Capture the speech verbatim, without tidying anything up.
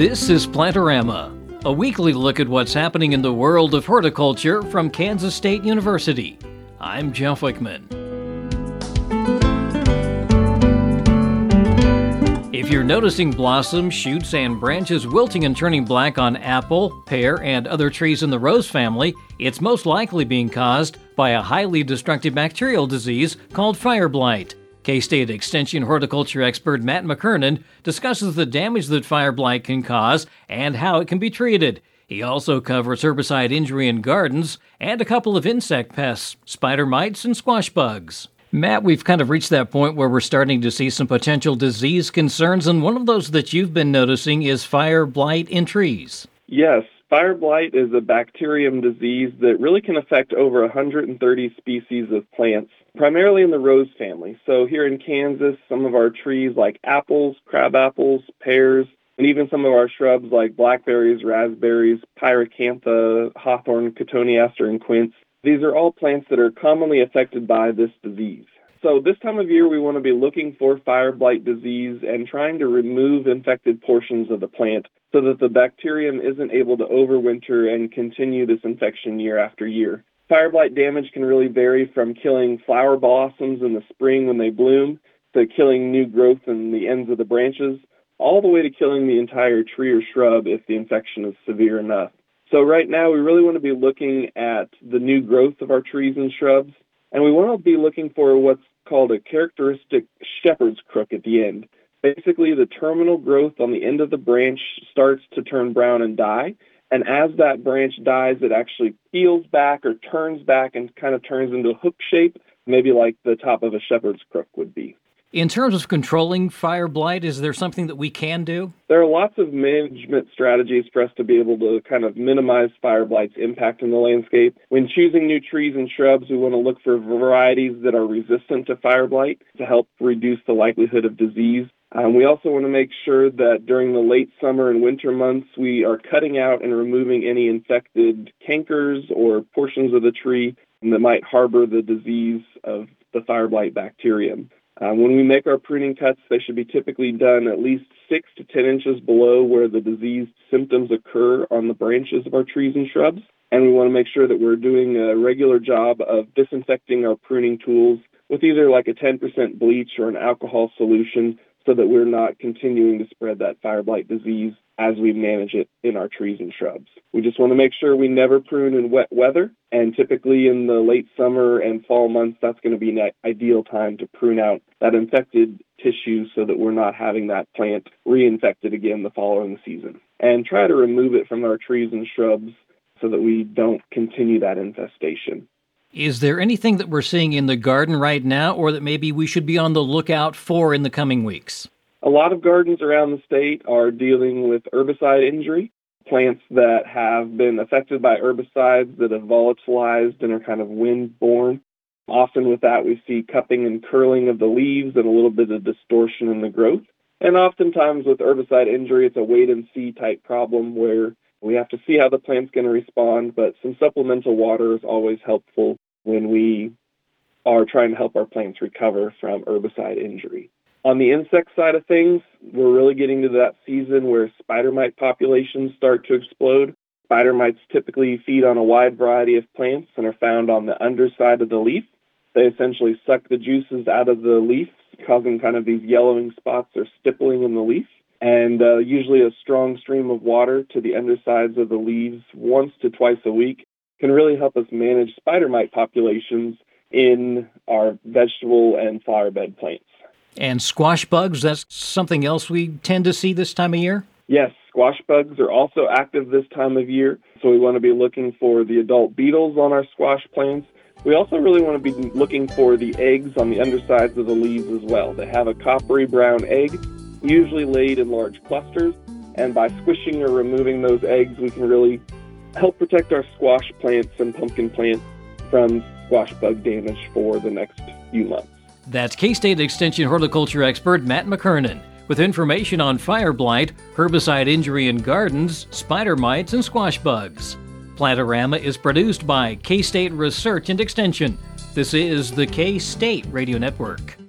This is Plantorama, a weekly look at what's happening in the world of horticulture from Kansas State University. I'm Jeff Wickman. If you're noticing blossoms, shoots, and branches wilting and turning black on apple, pear, and other trees in the rose family, it's most likely being caused by a highly destructive bacterial disease called fire blight. K-State Extension horticulture expert Matt McKernan discusses the damage that fire blight can cause and how it can be treated. He also covers herbicide injury in gardens and a couple of insect pests, spider mites and squash bugs. Matt, we've kind of reached that point where we're starting to see some potential disease concerns, and one of those that you've been noticing is fire blight in trees. Yes, fire blight is a bacterium disease that really can affect over one hundred thirty species of plants, primarily in the rose family. So here in Kansas, some of our trees like apples, crab apples, pears, and even some of our shrubs like blackberries, raspberries, pyracantha, hawthorn, cotoneaster, and quince. These are all plants that are commonly affected by this disease. So this time of year, we want to be looking for fire blight disease and trying to remove infected portions of the plant so that the bacterium isn't able to overwinter and continue this infection year after year. Fire blight damage can really vary from killing flower blossoms in the spring when they bloom to killing new growth in the ends of the branches, all the way to killing the entire tree or shrub if the infection is severe enough. So right now, we really want to be looking at the new growth of our trees and shrubs, and we want to be looking for what's called a characteristic shepherd's crook at the end. Basically, the terminal growth on the end of the branch starts to turn brown and die, and as that branch dies, it actually peels back or turns back and kind of turns into a hook shape, maybe like the top of a shepherd's crook would be. In terms of controlling fire blight, is there something that we can do? There are lots of management strategies for us to be able to kind of minimize fire blight's impact in the landscape. When choosing new trees and shrubs, we want to look for varieties that are resistant to fire blight to help reduce the likelihood of disease. Um, we also want to make sure that during the late summer and winter months, we are cutting out and removing any infected cankers or portions of the tree that might harbor the disease of the fire blight bacterium. Um, when we make our pruning cuts, they should be typically done at least six to ten inches below where the disease symptoms occur on the branches of our trees and shrubs. And we want to make sure that we're doing a regular job of disinfecting our pruning tools with either like a ten percent bleach or an alcohol solution so that we're not continuing to spread that fire blight disease as we manage it in our trees and shrubs. We just want to make sure we never prune in wet weather, and typically in the late summer and fall months, that's going to be an ideal time to prune out that infected tissue so that we're not having that plant reinfected again the following season. And try to remove it from our trees and shrubs so that we don't continue that infestation. Is there anything that we're seeing in the garden right now or that maybe we should be on the lookout for in the coming weeks? A lot of gardens around the state are dealing with herbicide injury, plants that have been affected by herbicides that have volatilized and are kind of wind-borne. Often with that, we see cupping and curling of the leaves and a little bit of distortion in the growth. And oftentimes with herbicide injury, it's a wait-and-see type problem where we have to see how the plant's going to respond, but some supplemental water is always helpful when we are trying to help our plants recover from herbicide injury. On the insect side of things, we're really getting to that season where spider mite populations start to explode. Spider mites typically feed on a wide variety of plants and are found on the underside of the leaf. They essentially suck the juices out of the leaf, causing kind of these yellowing spots or stippling in the leaf. And uh, usually a strong stream of water to the undersides of the leaves once to twice a week can really help us manage spider mite populations in our vegetable and flower bed plants. And squash bugs, that's something else we tend to see this time of year? Yes, squash bugs are also active this time of year, so we want to be looking for the adult beetles on our squash plants. We also really want to be looking for the eggs on the undersides of the leaves as well. They have a coppery brown egg, usually laid in large clusters, and by squishing or removing those eggs, we can really help protect our squash plants and pumpkin plants from squash bug damage for the next few months. That's K-State Extension horticulture expert Matt McKernan with information on fire blight, herbicide injury in gardens, spider mites, and squash bugs. Plantorama is produced by K-State Research and Extension. This is the K-State Radio Network.